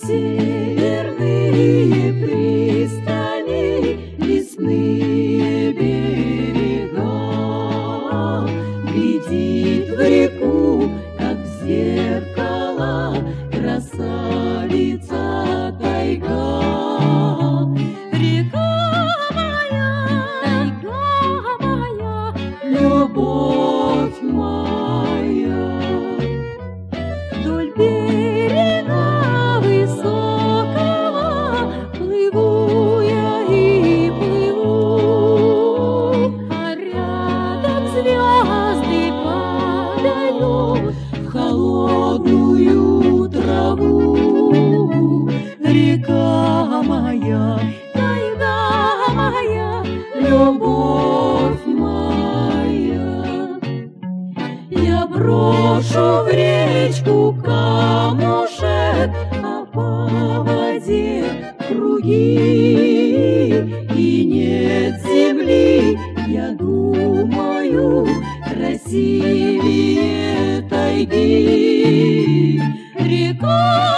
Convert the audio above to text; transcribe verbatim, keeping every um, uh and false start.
Северные пристани, лесные берега, глядит в реку, как в зеркало, красавица тайга. Река моя, тайга моя, любовь моя. Вдоль берега высокого плыву я и плыву, а рядом звезды падают в холодную траву. Река моя, тайга моя, любовь моя. Я брошу в речку камушек, а по воде круги, и нет земли, я думаю, красивее тайги. Река